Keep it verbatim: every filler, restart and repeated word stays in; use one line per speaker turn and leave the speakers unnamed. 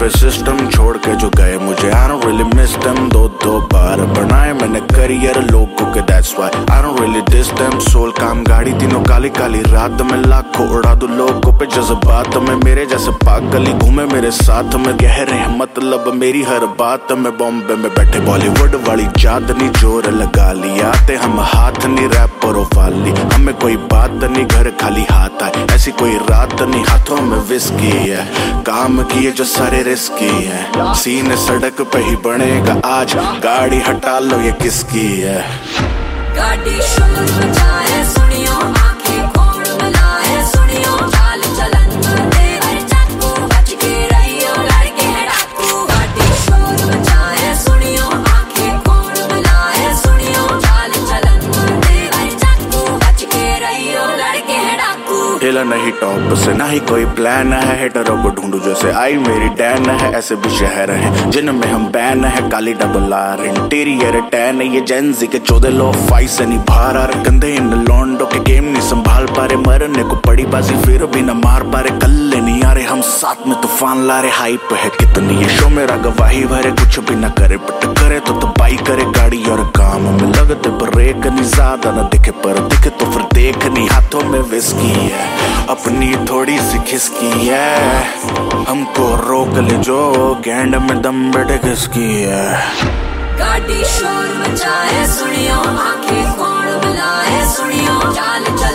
पे सिस्टम छोड़ के जो गए मुझे I don't really miss them। दो दो बार बनाए मैंने करियर लोगों के, that's why I don't really diss them। सोल काम गाड़ी तीनों काली काली रात में, लाखों उड़ा दो लोगों पे जज्बात में। मेरे जैसे पागल ही घूमे मेरे साथ में, गहरे हैं मतलब मेरी हर बात में। बॉम्बे में बैठे बॉलीवुड वाली चांदनी, जोर लगा लिया आते हम हाथ नहीं रैपरों वाली। हमें कोई बात नहीं घर खाली हाथ आए, ऐसी कोई रात नहीं हाथों में विस्की है। काम किए जो सारे रिस्की है, सीने सड़क पे ही बनेगा आज। गाड़ी हटा लो ये किसकी है।
गाड़ी शोर मचाए सुनियो, आंखें खोल मिलाए सुनियो, चाल चलन दे हर चाकू बच के रहियो लड़के हैं डाकू। गाड़ी शोर मचाए सुनियो, आंखें खोल मिलाए सुनियो, चाल चलन दे हर चाकू बच के रहियो लड़के हैं डाकू।
हिला नहीं टॉप से ना ही कोई प्लान है, हेटरों को ढूंढू जैसे आई मेरी डैन है। ऐसे भी शहर हैं जिनमें हम बैन है, काली डबल आर इंटीरियर टैन। ये जेंजी के चौदह लो फाइव से नहीं बाहर आ रहे, कंधे इन लॉन्डो के गेम नहीं संभाल पा रहे। मरने को पड़ी बाजी फिर भी न मार पा रहे, कल्ले नहीं आ रहे हम साथ में तूफान ला रहे। हाइप है कितनी ये शो मेरा गवाही भरे, कुछ भी न करे बट करे तो तबाही करे। गाड़ी और काम में लगते ब्रेक नहीं, ज्यादा न दिखे पर दिखे तो फिर देख नहीं। हाथों में विस्की है अपनी थोड़ी सी खिसकी है, हमको रोक ले जो गैंड में दम बैठे किसकी है।
गाड़ी शोर मचाए सुनियो, आंखें खोल मिलाए सुनियो, चाल चल